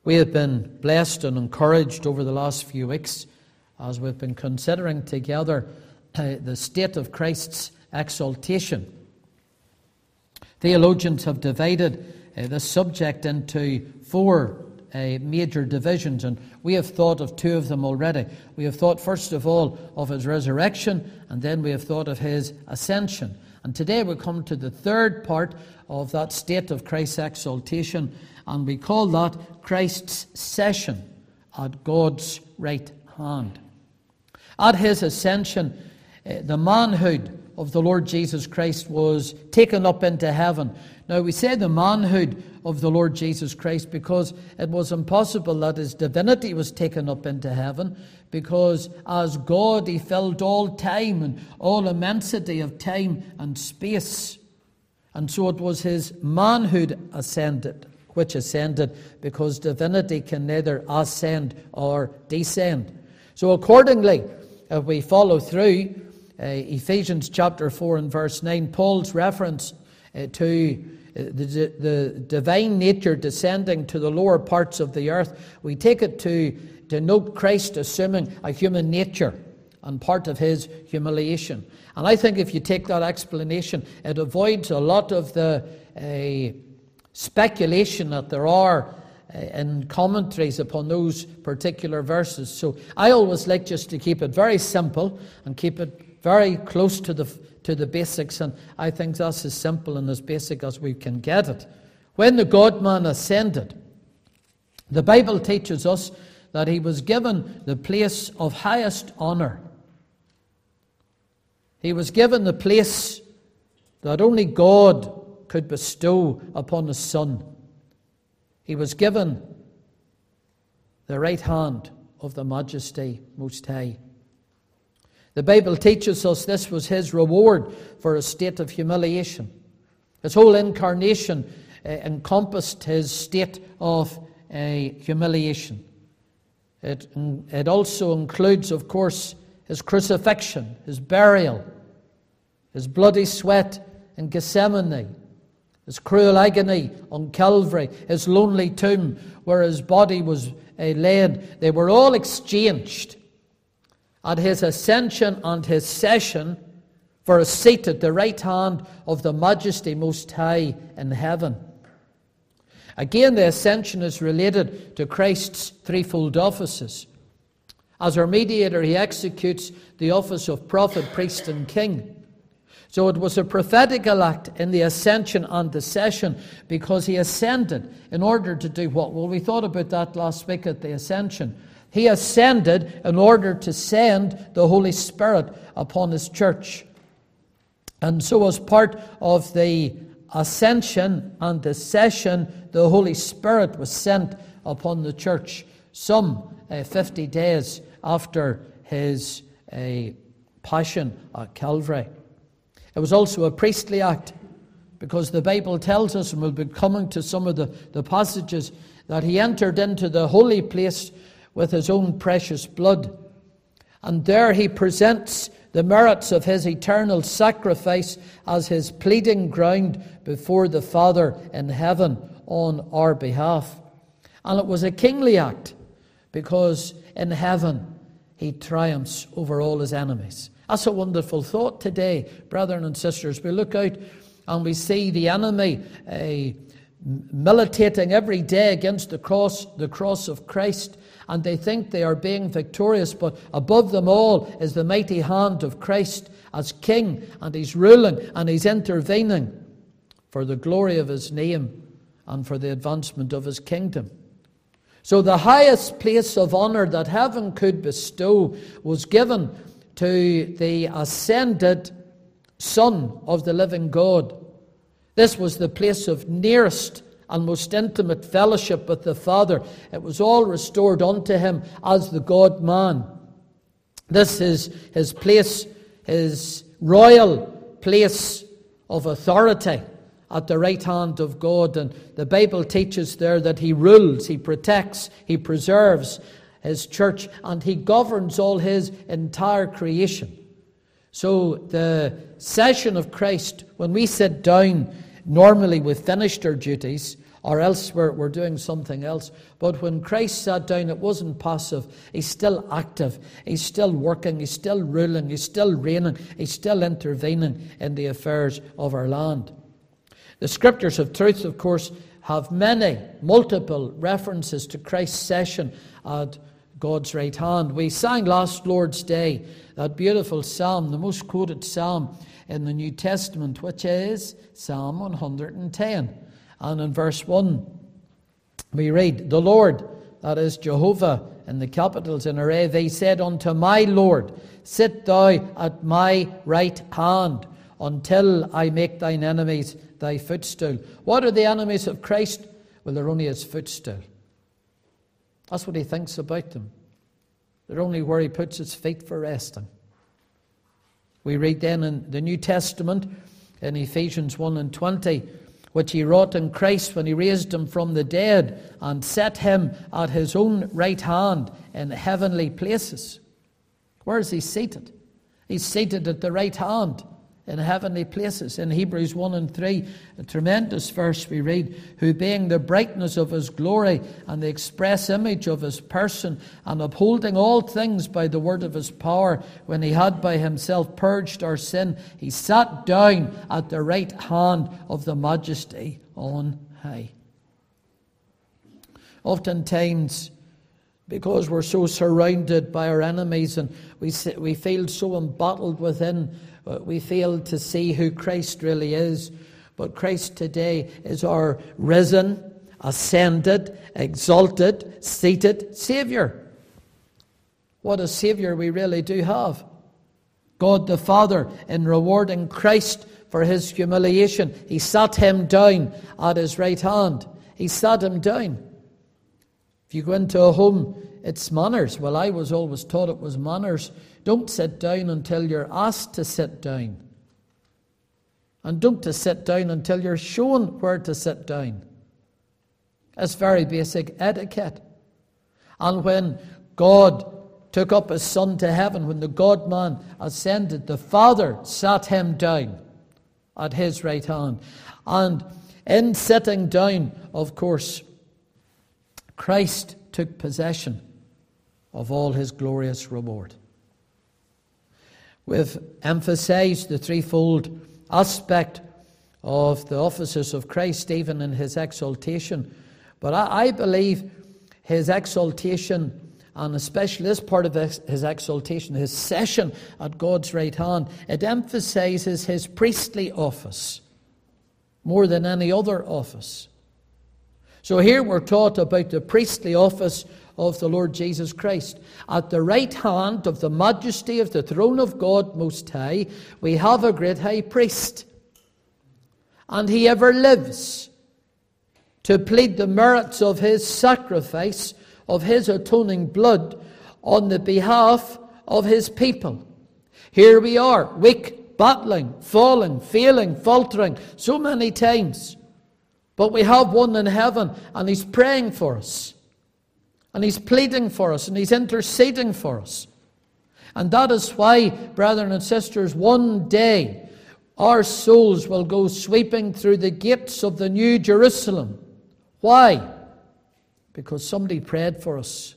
We have been blessed and encouraged over the last few weeks as we've been considering together the state of Christ's exaltation. Theologians have divided this subject into four major divisions, and we have thought of two of them already. We have thought first of all of his resurrection, and then we have thought of his ascension. And today we come to the third part of that state of Christ's exaltation, and we call that Christ's session at God's right hand. At his ascension, the manhood of the Lord Jesus Christ was taken up into heaven. Now we say the manhood of the Lord Jesus Christ because it was impossible that his divinity was taken up into heaven, because as God he filled all time and all immensity of time and space. And so it was his manhood which ascended, because divinity can neither ascend or descend. So accordingly, if we follow through Ephesians chapter 4 and verse 9, Paul's reference to the divine nature descending to the lower parts of the earth, we take it to denote Christ assuming a human nature and part of his humiliation. And I think if you take that explanation, it avoids a lot of the speculation that there are in commentaries upon those particular verses. So I always like just to keep it very simple and keep it very close to the basics, and I think that's as simple and as basic as we can get it. When the God-man ascended, the Bible teaches us that he was given the place of highest honor. He was given the place that only God could bestow upon his Son. He was given the right hand of the Majesty Most High. The Bible teaches us this was his reward for a state of humiliation. His whole incarnation encompassed his state of humiliation. It also includes, of course, his crucifixion, his burial, his bloody sweat in Gethsemane, his cruel agony on Calvary, his lonely tomb where his body was laid. They were all exchanged at his ascension and his session for a seat at the right hand of the Majesty Most High in heaven. Again, the ascension is related to Christ's threefold offices. As our mediator, he executes the office of prophet, priest, and king. So it was a prophetical act in the ascension and the session, because he ascended in order to do what? Well, we thought about that last week at the ascension. He ascended in order to send the Holy Spirit upon his church. And so as part of the ascension and the session, the Holy Spirit was sent upon the church some 50 days after his passion at Calvary. It was also a priestly act, because the Bible tells us, and we'll be coming to some of the passages, that he entered into the holy place with his own precious blood. And there he presents the merits of his eternal sacrifice as his pleading ground before the Father in heaven on our behalf. And it was a kingly act, because in heaven he triumphs over all his enemies. That's a wonderful thought today, brethren and sisters. We look out and we see the enemy militating every day against the cross of Christ, and they think they are being victorious, but above them all is the mighty hand of Christ as King, and he's ruling and he's intervening for the glory of his name and for the advancement of his kingdom. So the highest place of honor that heaven could bestow was given to the ascended Son of the living God. This was the place of nearest and most intimate fellowship with the Father. It was all restored unto him as the God-man. This is his place, his royal place of authority at the right hand of God. And the Bible teaches there that he rules, he protects, he preserves his church, and he governs all his entire creation. So the session of Christ, when we sit down, normally we've finished our duties. or else we're doing something else. But when Christ sat down, it wasn't passive. He's still active. He's still working. He's still ruling. He's still reigning. He's still intervening in the affairs of our land. The Scriptures of truth, of course, have multiple references to Christ's session at God's right hand. We sang last Lord's Day that beautiful psalm, the most quoted psalm in the New Testament, which is Psalm 110. And in verse 1, we read, "The Lord," that is Jehovah in the capitals in array, "they said unto my Lord, sit thou at my right hand until I make thine enemies thy footstool." What are the enemies of Christ? Well, they're only his footstool. That's what he thinks about them. They're only where he puts his feet for resting. We read then in the New Testament, in Ephesians 1 and 20, which he wrought in Christ when he raised him from the dead and set him at his own right hand in heavenly places. Where is he seated? He's seated at the right hand in heavenly places. In Hebrews 1 and 3, a tremendous verse we read, "Who being the brightness of his glory and the express image of his person, and upholding all things by the word of his power, when he had by himself purged our sin, he sat down at the right hand of the majesty on high." Oftentimes, because we're so surrounded by our enemies and we feel so embattled within, we fail to see who Christ really is. But Christ today is our risen, ascended, exalted, seated Saviour. What a Saviour we really do have. God the Father, in rewarding Christ for his humiliation, he sat him down at his right hand. He sat him down. If you go into a home, it's manners. Well, I was always taught it was manners. Don't sit down until you're asked to sit down. And don't to sit down until you're shown where to sit down. It's very basic etiquette. And when God took up his Son to heaven, when the God-man ascended, the Father sat him down at his right hand. And in sitting down, of course, Christ took possession of all his glorious reward. We've emphasized the threefold aspect of the offices of Christ, even in his exaltation. But I believe his exaltation, and especially this part of his exaltation, his session at God's right hand, it emphasizes his priestly office more than any other office. So here we're taught about the priestly office of the Lord Jesus Christ. At the right hand of the majesty of the throne of God Most High, we have a great high priest. And he ever lives to plead the merits of his sacrifice, of his atoning blood, on the behalf of his people. Here we are, weak, battling, falling, failing, faltering, so many times. But we have one in heaven, and he's praying for us. And he's pleading for us, and he's interceding for us. And that is why, brethren and sisters, one day our souls will go sweeping through the gates of the New Jerusalem. Why? Because somebody prayed for us.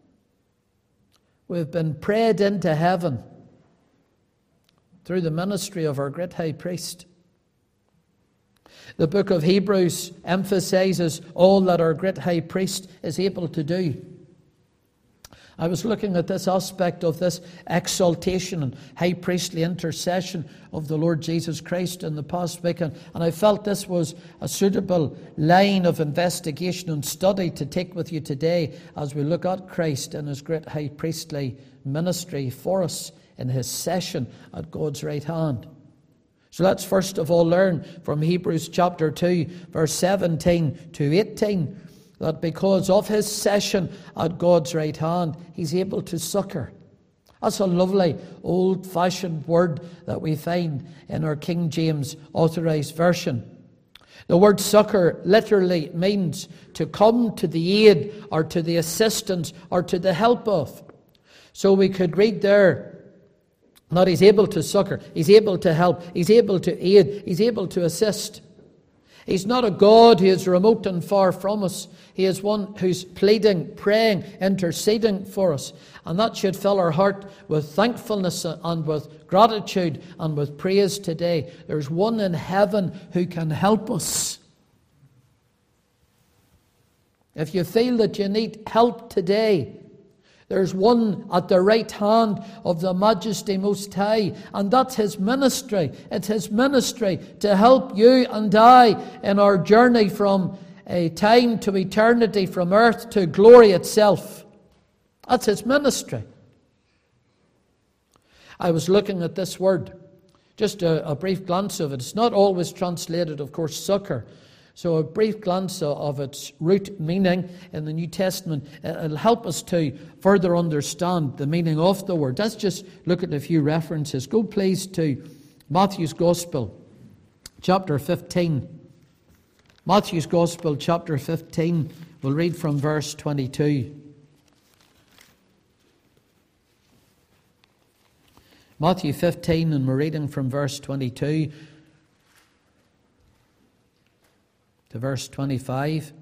We've been prayed into heaven through the ministry of our great high priest. The book of Hebrews emphasizes all that our great high priest is able to do. I was looking at this aspect of this exaltation and high priestly intercession of the Lord Jesus Christ in the past week, and I felt this was a suitable line of investigation and study to take with you today as we look at Christ and his great high priestly ministry for us in his session at God's right hand. So let's first of all learn from Hebrews chapter 2, verse 17 to 18, that because of his session at God's right hand, he's able to succor. That's a lovely old-fashioned word that we find in our King James Authorized Version. The word succor literally means to come to the aid or to the assistance or to the help of. So we could read there that he's able to succor, he's able to help, he's able to aid, he's able to assist. He's not a God who is remote and far from us. He is one who's pleading, praying, interceding for us. And that should fill our heart with thankfulness and with gratitude and with praise today. There's one in heaven who can help us. If you feel that you need help today, there's one at the right hand of the Majesty Most High, and that's His ministry. It's His ministry to help you and I in our journey from a time to eternity, from earth to glory itself. That's His ministry. I was looking at this word, just a brief glance of it. It's not always translated, of course, succor. So a brief glance of its root meaning in the New Testament, it'll help us to further understand the meaning of the word. Let's just look at a few references. Go please to Matthew's Gospel, chapter 15. Matthew's Gospel, chapter 15. We'll read from verse 22. Matthew 15, and we're reading from verse 22 to verse 25.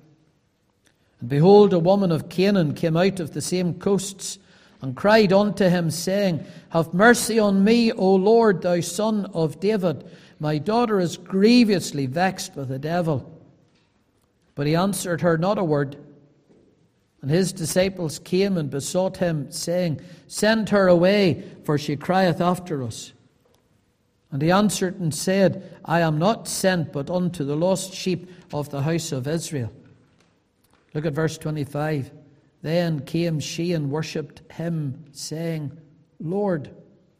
And behold, a woman of Canaan came out of the same coasts, and cried unto him, saying, Have mercy on me, O Lord, thou Son of David. My daughter is grievously vexed with the devil. But he answered her not a word. And his disciples came and besought him, saying, Send her away, for she crieth after us. And he answered and said, I am not sent but unto the lost sheep of the house of Israel. Look at verse 25. Then came she and worshipped him, saying, Lord,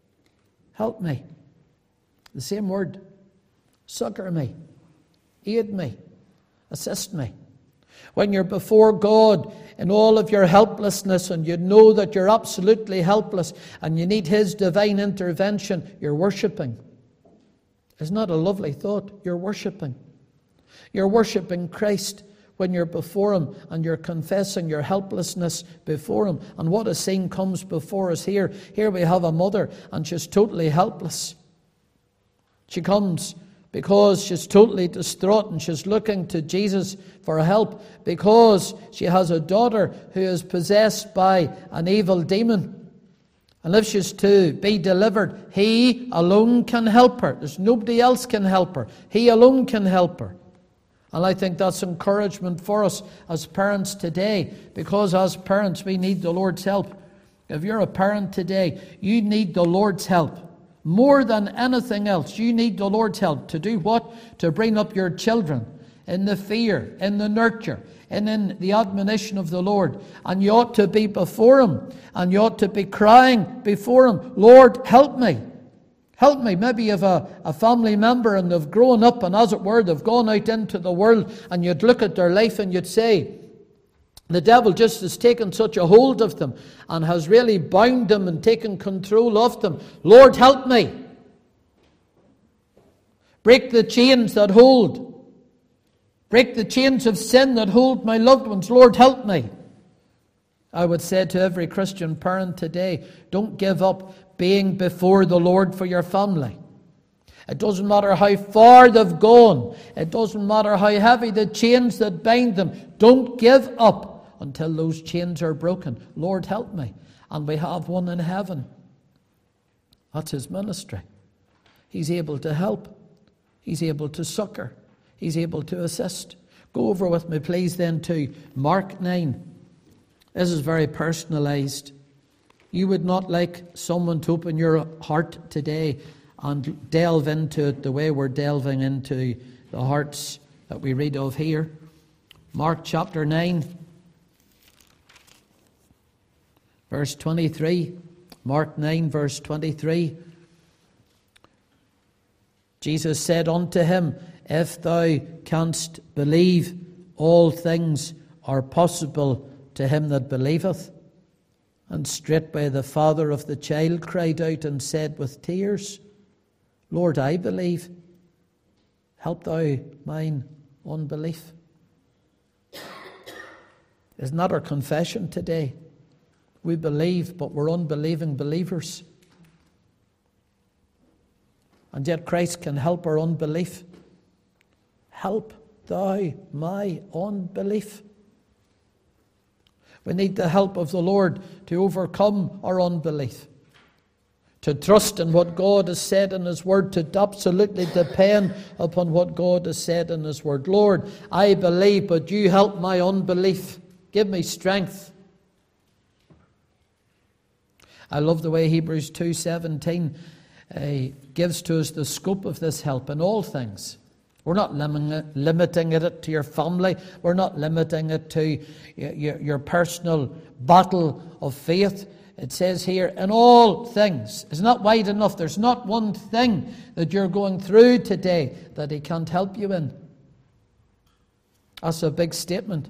help me. The same word. Succor me. Aid me. Assist me. When you're before God in all of your helplessness and you know that you're absolutely helpless and you need His divine intervention, you're worshipping. Isn't that a lovely thought? You're worshipping. You're worshipping Christ when you're before Him and you're confessing your helplessness before Him. And what a scene comes before us here. Here we have a mother and she's totally helpless. She comes because she's totally distraught and she's looking to Jesus for help because she has a daughter who is possessed by an evil demon. And if she's to be delivered, He alone can help her. There's nobody else can help her. He alone can help her. And I think that's encouragement for us as parents today, because as parents we need the Lord's help. If you're a parent today, you need the Lord's help. More than anything else, you need the Lord's help. To do what? To bring up your children in the fear, in the nurture, and in the admonition of the Lord. And you ought to be before Him, and you ought to be crying before Him, Lord, help me. Help me. Maybe you have a family member and they've grown up and, as it were, they've gone out into the world, and you'd look at their life and you'd say, the devil just has taken such a hold of them and has really bound them and taken control of them. Lord, help me. Break the chains that hold. Break the chains of sin that hold my loved ones. Lord, help me. I would say to every Christian parent today, don't give up being before the Lord for your family. It doesn't matter how far they've gone. It doesn't matter how heavy the chains that bind them. Don't give up until those chains are broken. Lord, help me. And we have one in heaven. That's His ministry. He's able to help. He's able to succor. He's able to assist. Go over with me, please, then to Mark 9. This is very personalized. You would not like someone to open your heart today and delve into it the way we're delving into the hearts that we read of here. Mark chapter 9, verse 23. Mark 9, verse 23. Jesus said unto him, If thou canst believe, all things are possible to him that believeth. And straightway the father of the child cried out and said with tears, Lord, I believe. Help thou mine unbelief. Isn't that our confession today? We believe, but we're unbelieving believers. And yet Christ can help our unbelief. Help. thou my unbelief? We need the help of the Lord to overcome our unbelief, to trust in what God has said in His Word, to absolutely depend upon what God has said in His Word. Lord, I believe, but you help my unbelief. Give me strength. I love the way Hebrews 2:17 gives to us the scope of this help in all things. We're not limiting it to your family. We're not limiting it to your personal battle of faith. It says here, in all things. It's not wide enough. There's not one thing that you're going through today that He can't help you in. That's a big statement.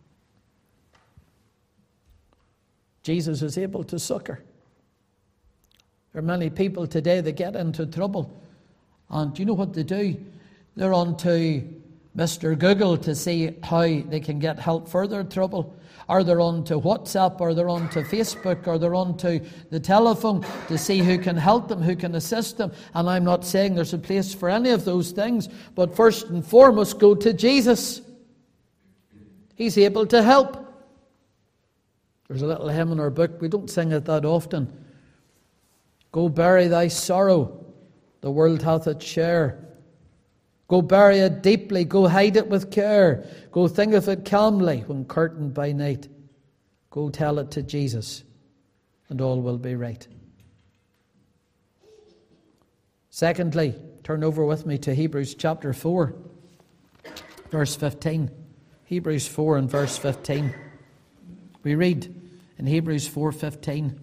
Jesus is able to succor. There are many people today that get into trouble. And do you know what they do? They're on to Mr. Google to see how they can get help for their trouble. Or they're on to WhatsApp, or they're on to Facebook, or they're on to the telephone to see who can help them, who can assist them. And I'm not saying there's a place for any of those things, but first and foremost, go to Jesus. He's able to help. There's a little hymn in our book. We don't sing it that often. Go bury thy sorrow, the world hath its share. Go bury it deeply, go hide it with care. Go think of it calmly when curtained by night. Go tell it to Jesus, and all will be right. Secondly, turn over with me to Hebrews chapter 4, verse 15. Hebrews 4 and verse 15. We read in Hebrews 4:15,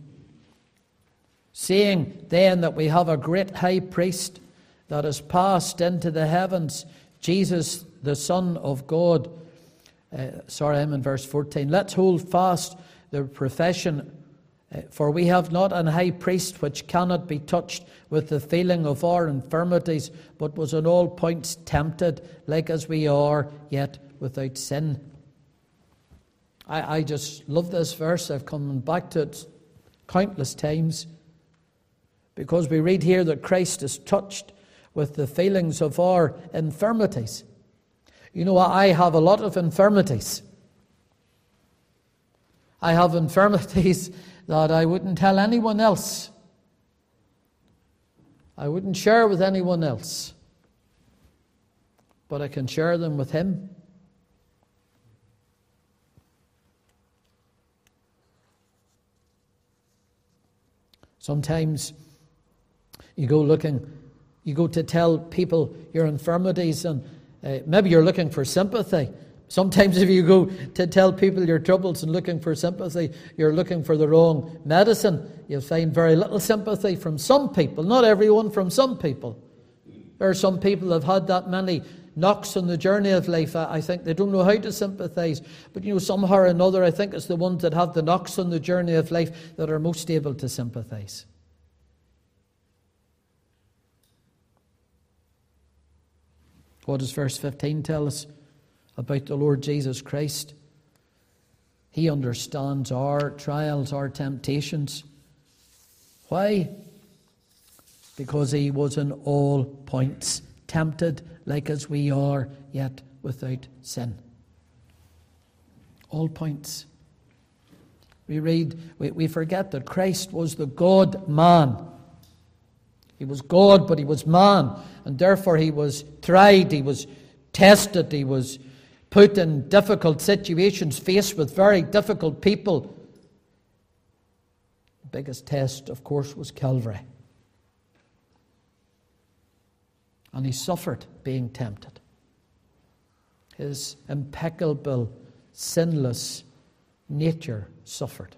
seeing then that we have a great high priest that has passed into the heavens, Jesus, the Son of God. I'm in verse 14. Let's hold fast the profession, for we have not an high priest which cannot be touched with the feeling of our infirmities, but was in all points tempted, like as we are, yet without sin. I just love this verse. I've come back to it countless times, because we read here that Christ is touched with the feelings of our infirmities. You know, I have a lot of infirmities. I have infirmities that I wouldn't tell anyone else. I wouldn't share with anyone else. But I can share them with Him. Sometimes you go to tell people your infirmities, and maybe you're looking for sympathy. Sometimes if you go to tell people your troubles and looking for sympathy, you're looking for the wrong medicine. You'll find very little sympathy from some people. Not everyone, from some people. There are some people that have had that many knocks on the journey of life. I think they don't know how to sympathize. But somehow or another, I think it's the ones that have the knocks on the journey of life that are most able to sympathize. What does verse 15 tell us about the Lord Jesus Christ? He understands our trials, our temptations. Why? Because He was in all points tempted like as we are, yet without sin. All points. We forget that Christ was the God-man. He was God, but He was man, and therefore He was tried, He was tested, He was put in difficult situations, faced with very difficult people. The biggest test, of course, was Calvary. And He suffered being tempted. His impeccable, sinless nature suffered.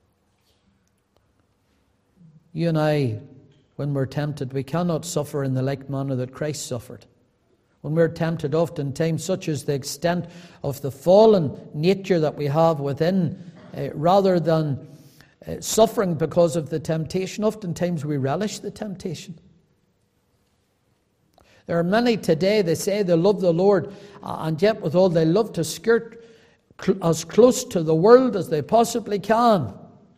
You and I, when we're tempted, we cannot suffer in the like manner that Christ suffered. When we're tempted, oftentimes, such is the extent of the fallen nature that we have within, rather than suffering because of the temptation, oftentimes we relish the temptation. There are many today, they say they love the Lord, and yet withal they love to skirt as close to the world as they possibly can.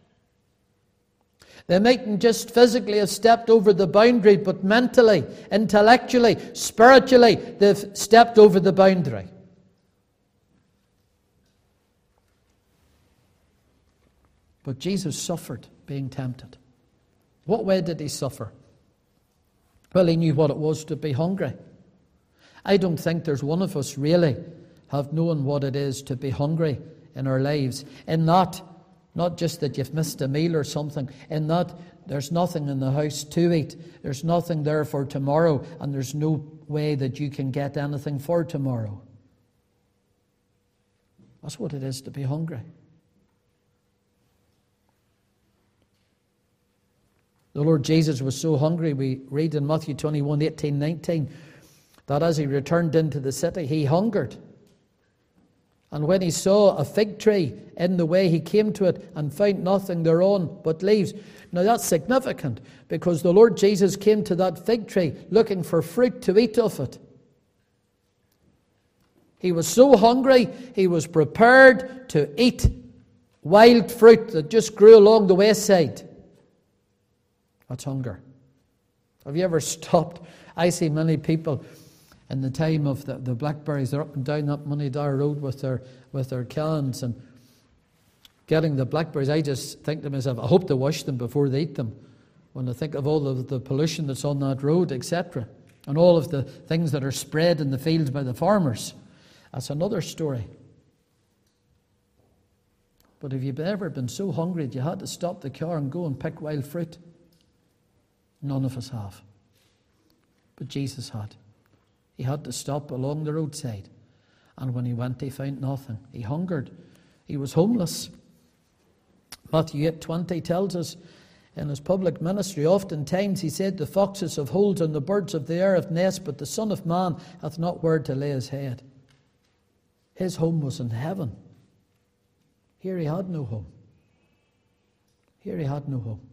They mightn't just physically have stepped over the boundary, but mentally, intellectually, spiritually, they've stepped over the boundary. But Jesus suffered being tempted. What way did he suffer? Well, he knew what it was to be hungry. I don't think there's one of us really have known what it is to be hungry in our lives. In that, not just that you've missed a meal or something, in that there's nothing in the house to eat, there's nothing there for tomorrow, and there's no way that you can get anything for tomorrow. That's what it is to be hungry. The Lord Jesus was so hungry, we read in Matthew 21, 18, 19, that as he returned into the city, he hungered. And when he saw a fig tree in the way, he came to it and found nothing thereon but leaves. Now that's significant, because the Lord Jesus came to that fig tree looking for fruit to eat of it. He was so hungry, he was prepared to eat wild fruit that just grew along the wayside. That's hunger. Have you ever stopped? I see many people in the time of the blackberries, they're up and down that Moneydar Road with their cans and getting the blackberries. I just think to myself, I hope they wash them before they eat them. When I think of all of the pollution that's on that road, etc., and all of the things that are spread in the fields by the farmers, that's another story. But have you ever been so hungry that you had to stop the car and go and pick wild fruit? None of us have. But Jesus had. He had to stop along the roadside. And when he went, he found nothing. He hungered. He was homeless. Matthew 8:20 tells us in his public ministry, oftentimes he said, the foxes have holes and the birds of the air have nests, but the Son of Man hath not where to lay his head. His home was in heaven. Here he had no home. Here he had no home.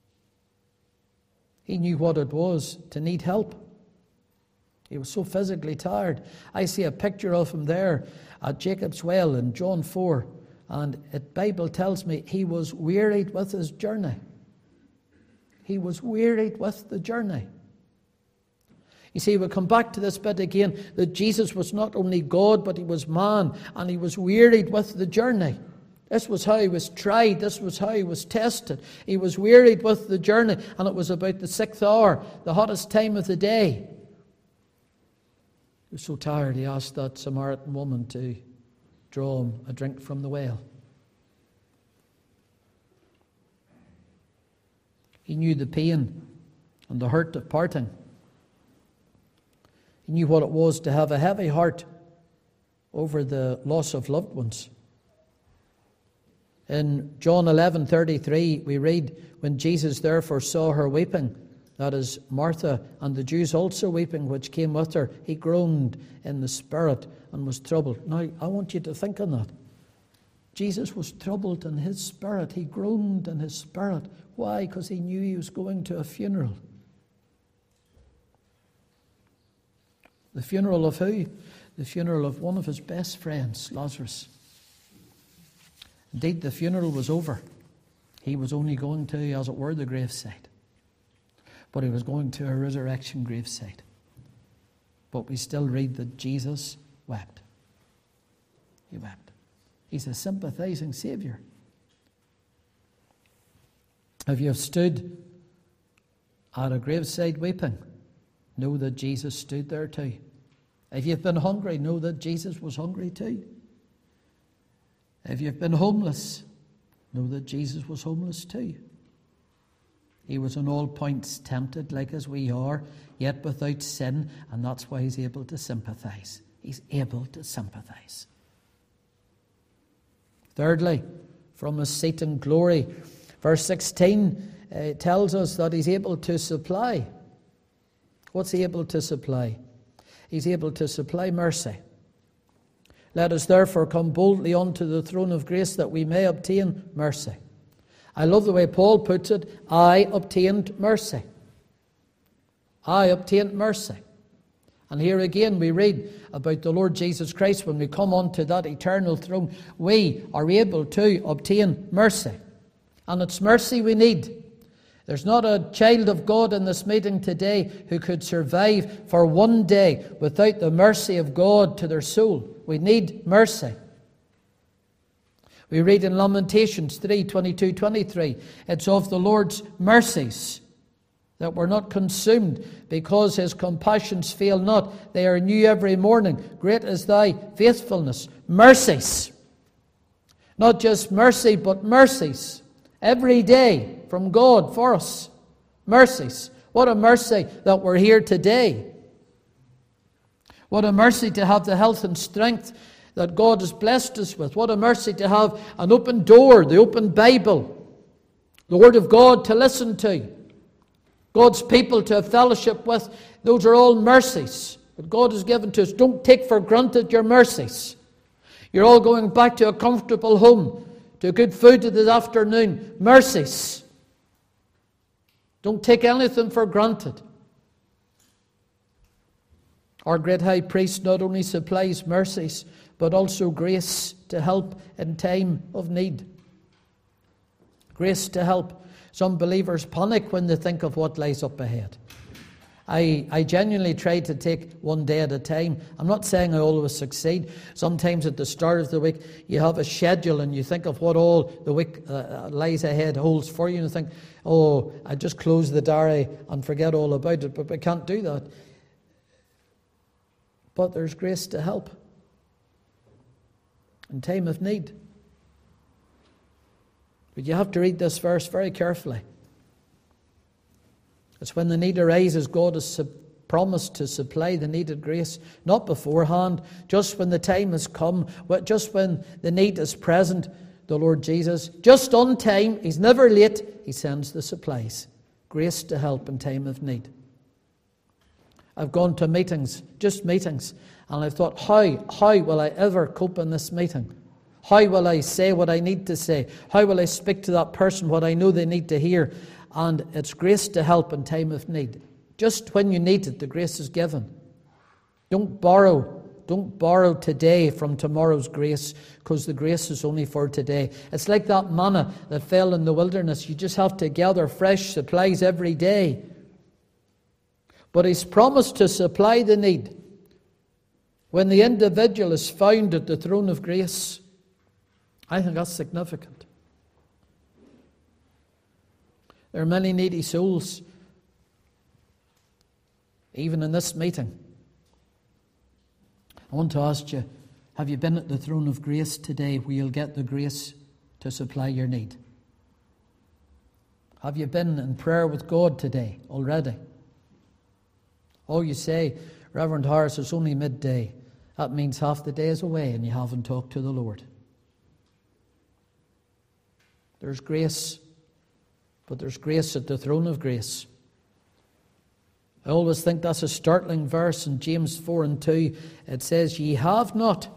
He knew what it was to need help. He was so physically tired. I see a picture of him there at Jacob's Well in John 4. And the Bible tells me he was wearied with his journey. He was wearied with the journey. You see, we come back to this bit again, that Jesus was not only God, but he was man. And he was wearied with the journey. This was how he was tried. This was how he was tested. He was wearied with the journey. And it was about the 6th hour, the hottest time of the day. He was so tired, he asked that Samaritan woman to draw him a drink from the well. He knew the pain and the hurt of parting. He knew what it was to have a heavy heart over the loss of loved ones. In John 11:33, we read, when Jesus therefore saw her weeping, that is Martha, and the Jews also weeping, which came with her, he groaned in the spirit and was troubled. Now, I want you to think on that. Jesus was troubled in his spirit. He groaned in his spirit. Why? Because he knew he was going to a funeral. The funeral of who? The funeral of one of his best friends, Lazarus. Indeed, the funeral was over. He was only going to, as it were, the graveside. But he was going to a resurrection graveside. But we still read that Jesus wept. He wept. He's a sympathizing Saviour. If you have stood at a graveside weeping, know that Jesus stood there too. If you've been hungry, know that Jesus was hungry too. If you've been homeless, know that Jesus was homeless too. He was in all points tempted like as we are, yet without sin, and that's why he's able to sympathize. He's able to sympathize. Thirdly, from his seat in glory, verse 16 tells us that he's able to supply. What's he able to supply? He's able to supply mercy. Let us therefore come boldly unto the throne of grace that we may obtain mercy. I love the way Paul puts it. I obtained mercy. I obtained mercy. And here again we read about the Lord Jesus Christ. When we come onto that eternal throne, we are able to obtain mercy. And it's mercy we need. There's not a child of God in this meeting today who could survive for one day without the mercy of God to their soul. We need mercy. We read in Lamentations 3:22-23, it's of the Lord's mercies that we're not consumed, because his compassions fail not. They are new every morning. Great is thy faithfulness. Mercies. Not just mercy, but mercies. Every day from God for us. Mercies. What a mercy that we're here today. What a mercy to have the health and strength that God has blessed us with. What a mercy to have an open door, the open Bible, the Word of God to listen to, God's people to have fellowship with. Those are all mercies that God has given to us. Don't take for granted your mercies. You're all going back to a comfortable home, to good food this afternoon. Mercies. Don't take anything for granted. Our great high priest not only supplies mercies, but also grace to help in time of need. Grace to help. Some believers panic when they think of what lies up ahead. I genuinely try to take one day at a time. I'm not saying I always succeed. Sometimes at the start of the week, you have a schedule and you think of what all the week lies ahead holds for you, and you think, oh, I just close the diary and forget all about it. But we can't do that. But there's grace to help in time of need. But you have to read this verse very carefully. It's when the need arises, God has promised to supply the needed grace, not beforehand, just when the time has come, just when the need is present. The Lord Jesus, just on time, he's never late, he sends the supplies. Grace to help in time of need. I've gone to meetings, just meetings, and I've thought, how will I ever cope in this meeting? How will I say what I need to say? How will I speak to that person what I know they need to hear? And it's grace to help in time of need. Just when you need it, the grace is given. Don't borrow today from tomorrow's grace, because the grace is only for today. It's like that manna that fell in the wilderness. You just have to gather fresh supplies every day. But he's promised to supply the need when the individual is found at the throne of grace. I think that's significant. There are many needy souls, even in this meeting. I want to ask you, have you been at the throne of grace today where you'll get the grace to supply your need? Have you been in prayer with God today already? Oh, you say, Reverend Harris, it's only midday. That means half the day is away and you haven't talked to the Lord. There's grace, but there's grace at the throne of grace. I always think that's a startling verse in James 4:2. It says, ye have not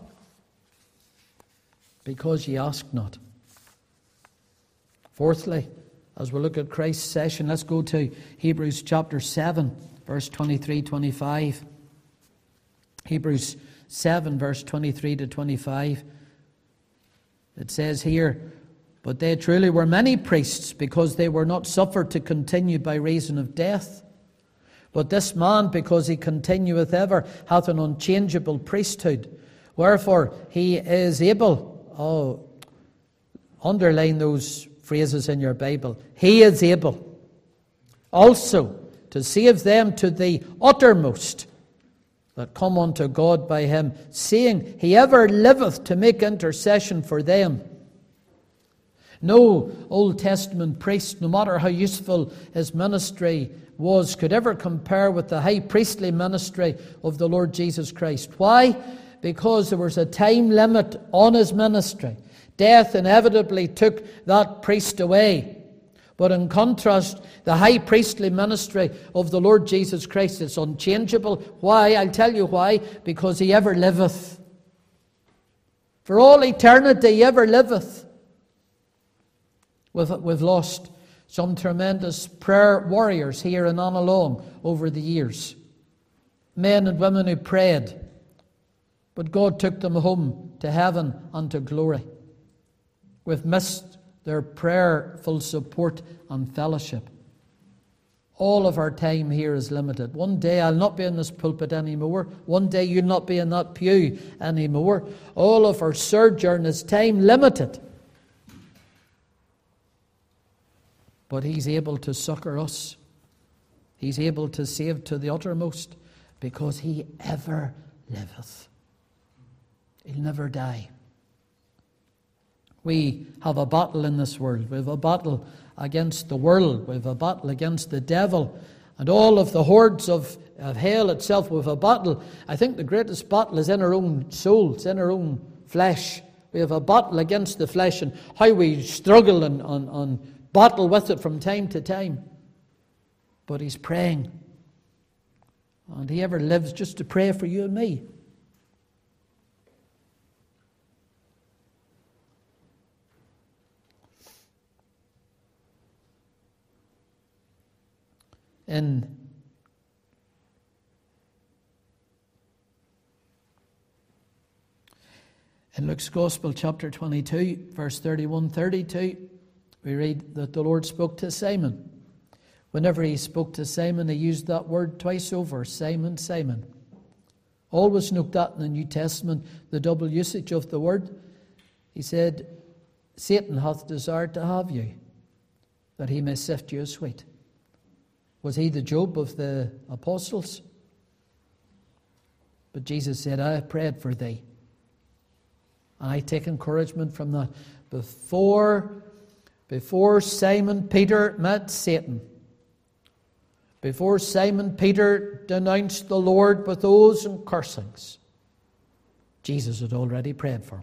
because ye ask not. Fourthly, as we look at Christ's session, let's go to Hebrews chapter 7, verse 23-25. Hebrews 7, verse 23-25. It says here, but they truly were many priests, because they were not suffered to continue by reason of death. But this man, because he continueth ever, hath an unchangeable priesthood. Wherefore he is able, underline those phrases in your Bible. He is able also to save them to the uttermost that come unto God by him, seeing he ever liveth to make intercession for them. No Old Testament priest, no matter how useful his ministry was, could ever compare with the high priestly ministry of the Lord Jesus Christ. Why? Because there was a time limit on his ministry. Death inevitably took that priest away. But in contrast, the high priestly ministry of the Lord Jesus Christ is unchangeable. Why? I'll tell you why. Because he ever liveth. For all eternity he ever liveth. We've lost some tremendous prayer warriors here in Annalong over the years. Men and women who prayed, but God took them home to heaven and to glory. We've missed their prayerful support and fellowship. All of our time here is limited. One day I'll not be in this pulpit anymore. One day you'll not be in that pew anymore. All of our sojourn is time limited. but he's able to succor us. He's able to save to the uttermost, because he ever liveth. He'll never die. We have a battle in this world. We have a battle against the world. We have a battle against the devil and all of the hordes of hell itself. We have a battle. I think the greatest battle is in our own souls, in our own flesh. We have a battle against the flesh, and how we struggle and battle with it from time to time. But he's praying. And he ever lives just to pray for you and me. In Luke's Gospel, chapter 22, verse 31-32, we read that the Lord spoke to Simon. Whenever he spoke to Simon, he used that word twice over, Simon, Simon. Always note that in the New Testament, the double usage of the word. He said, Satan hath desired to have you, that he may sift you as wheat. Was he the Job of the apostles? But Jesus said, I have prayed for thee. And I take encouragement from that. Before Simon Peter met Satan, before Simon Peter denounced the Lord with oaths and cursings, Jesus had already prayed for him.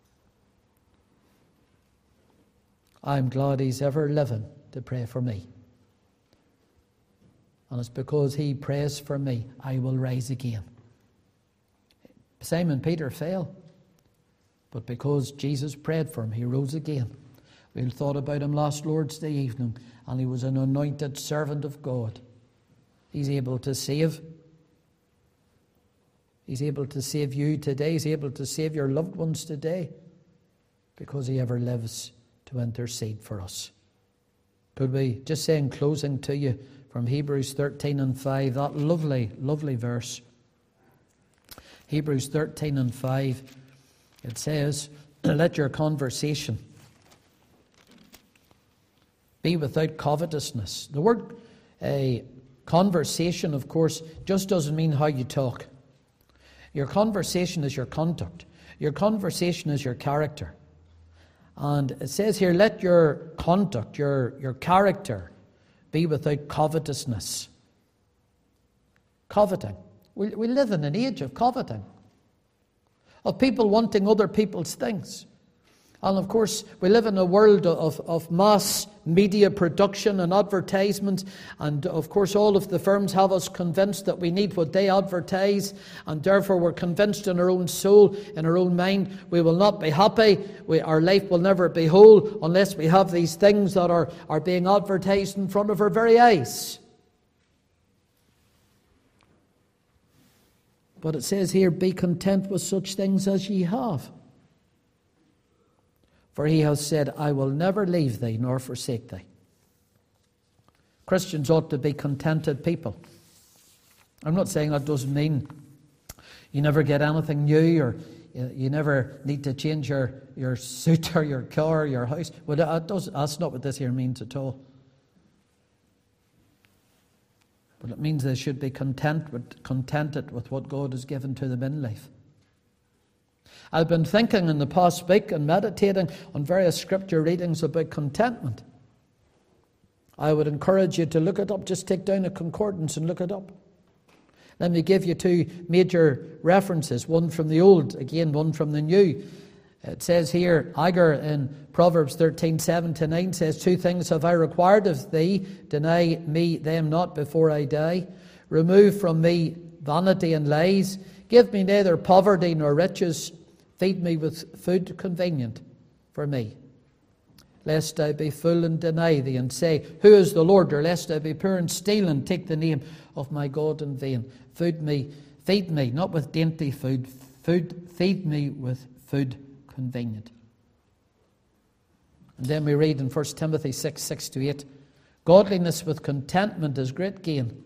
I'm glad he's ever living to pray for me. And it's because he prays for me, I will rise again. Simon Peter fell, but because Jesus prayed for him, he rose again. We thought about him last Lord's Day evening, and he was an anointed servant of God. He's able to save. He's able to save you today. He's able to save your loved ones today, because he ever lives to intercede for us. Could we just say in closing to you, from Hebrews 13:5, that lovely, lovely verse. Hebrews 13:5, it says, let your conversation be without covetousness. The word conversation, of course, just doesn't mean how you talk. Your conversation is your conduct. Your conversation is your character. And it says here, let your conduct, your character, be without covetousness. Coveting. We live in an age of coveting, of people wanting other people's things. And of course, we live in a world of mass media production and advertisements. And of course, all of the firms have us convinced that we need what they advertise. And therefore, we're convinced in our own soul, in our own mind, we will not be happy. Our life will never be whole unless we have these things that are being advertised in front of our very eyes. But it says here, be content with such things as ye have. For he has said, I will never leave thee nor forsake thee. Christians ought to be contented people. I'm not saying that doesn't mean you never get anything new, or you never need to change your suit or your car or your house. Well, that's not what this here means at all. But it means they should be contented with what God has given to them in life. I've been thinking in the past week and meditating on various scripture readings about contentment. I would encourage you to look it up. Just take down a concordance and look it up. Let me give you two major references, one from the Old, again one from the New. It says here, Agur in Proverbs 13:7-9 says, 2 things have I required of thee, deny me them not before I die. Remove from me vanity and lies. Give me neither poverty nor riches. Feed me with food convenient for me. Lest I be full and deny thee, and say, who is the Lord? Or lest I be poor and steal, and take the name of my God in vain. Feed me, not with dainty food. Feed me with food convenient. And then we read in 1 Timothy 6:6-8, godliness with contentment is great gain.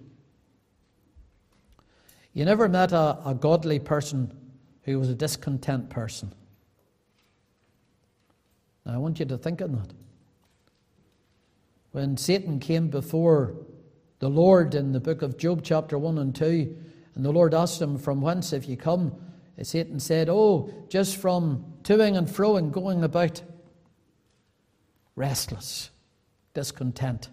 You never met a godly person who was a discontent person. Now, I want you to think on that. When Satan came before the Lord in the book of Job chapter 1 and 2, and the Lord asked him, "From whence have you come?" Satan said, "Oh, just from toing and froing, going about, restless, discontent."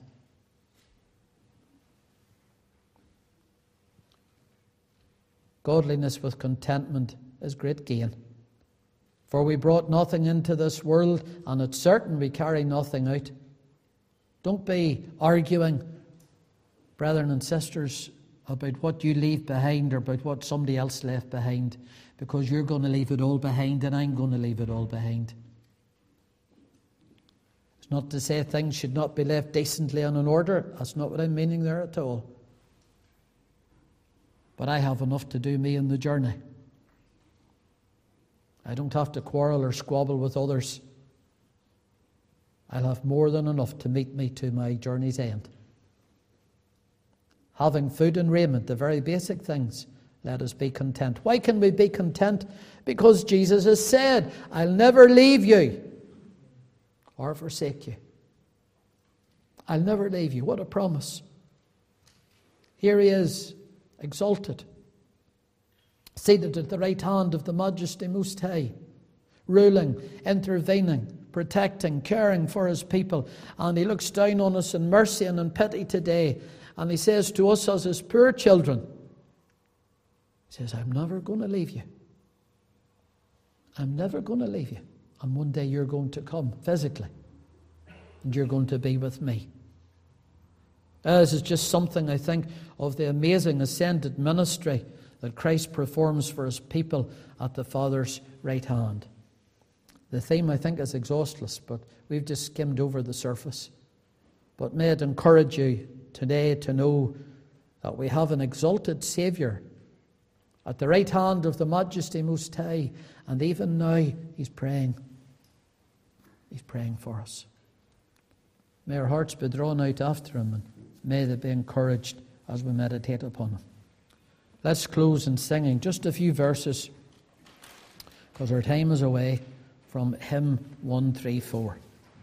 Godliness with contentment is great gain. For we brought nothing into this world, and it's certain we carry nothing out. Don't be arguing, brethren and sisters, about what you leave behind or about what somebody else left behind, because you're going to leave it all behind and I'm going to leave it all behind. It's not to say things should not be left decently and in order. That's not what I'm meaning there at all. But I have enough to do me in the journey. I don't have to quarrel or squabble with others. I'll have more than enough to meet me to my journey's end. Having food and raiment, the very basic things, let us be content. Why can we be content? Because Jesus has said, "I'll never leave you or forsake you." I'll never leave you. What a promise. Here he is, exalted, seated at the right hand of the Majesty Most High, ruling, intervening, protecting, caring for his people. And he looks down on us in mercy and in pity today. And he says to us as his poor children, he says, "I'm never going to leave you. I'm never going to leave you. And one day you're going to come physically. And you're going to be with me." This is just something, I think, of the amazing ascended ministry that Christ performs for his people at the Father's right hand. The theme, I think, is exhaustless, but we've just skimmed over the surface. But may it encourage you today to know that we have an exalted Saviour at the right hand of the Majesty Most High, and even now he's praying. He's praying for us. May our hearts be drawn out after him, and may they be encouraged as we meditate upon him. Let's close in singing just a few verses, because our time is away, from hymn 134.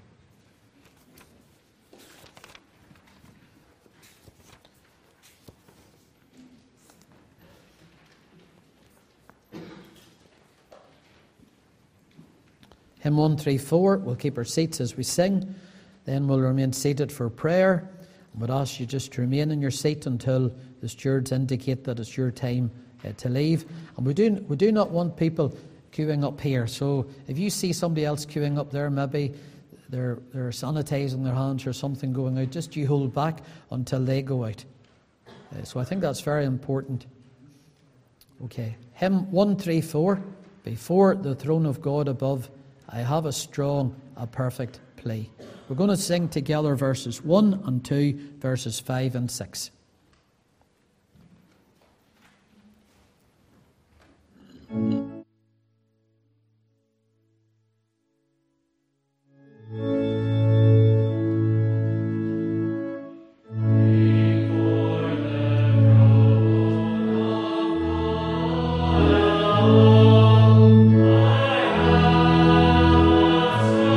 Hymn 134, we'll keep our seats as we sing, then we'll remain seated for prayer. I would ask you just to remain in your seat until the stewards indicate that it's your time to leave. And we do not want people queuing up here. So if you see somebody else queuing up there, maybe they're sanitizing their hands or something going out, just you hold back until they go out. So I think that's very important. Okay, hymn 134, before the throne of God above, I have a strong, a perfect plea. We're going to sing together verses 1 and 2, verses 5 and 6.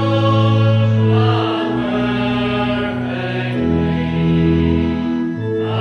I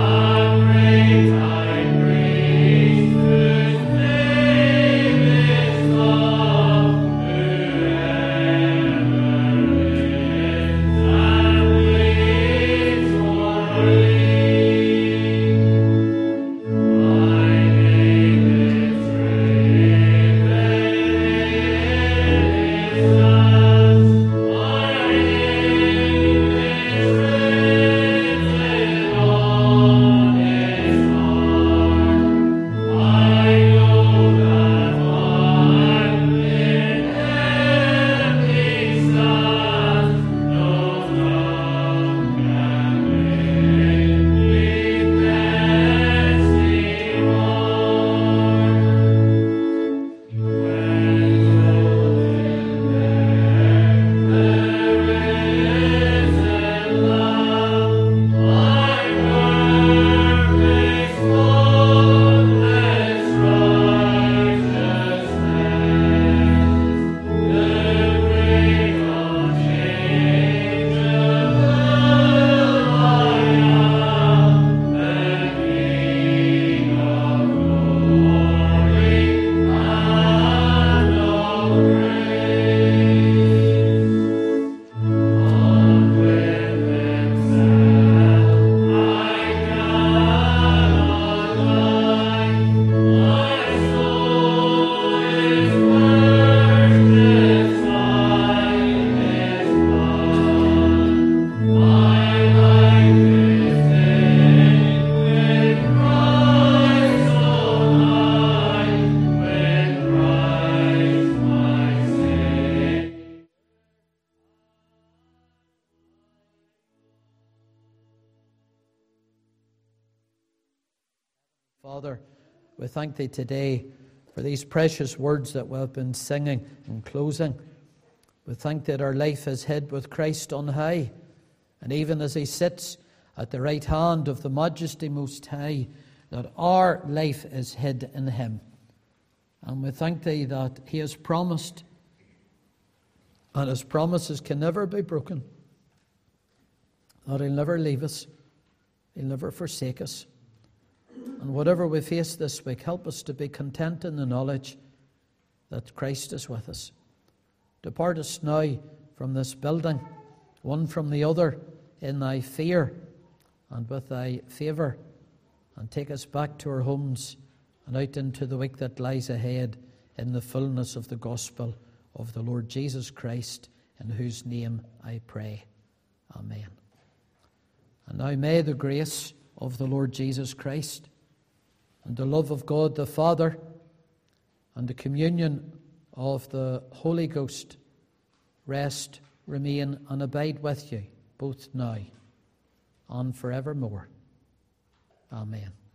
Father, we thank Thee today for these precious words that we have been singing in closing. We thank that our life is hid with Christ on high, and even as He sits at the right hand of the Majesty Most High, that our life is hid in Him. And we thank Thee that He has promised, and His promises can never be broken, that He'll never leave us, He'll never forsake us. And whatever we face this week, help us to be content in the knowledge that Christ is with us. Depart us now from this building, one from the other, in Thy fear and with Thy favour, and take us back to our homes and out into the week that lies ahead in the fullness of the gospel of the Lord Jesus Christ, in whose name I pray. Amen. And now may the grace of the Lord Jesus Christ, and the love of God the Father, and the communion of the Holy Ghost rest, remain, and abide with you, both now and forevermore. Amen.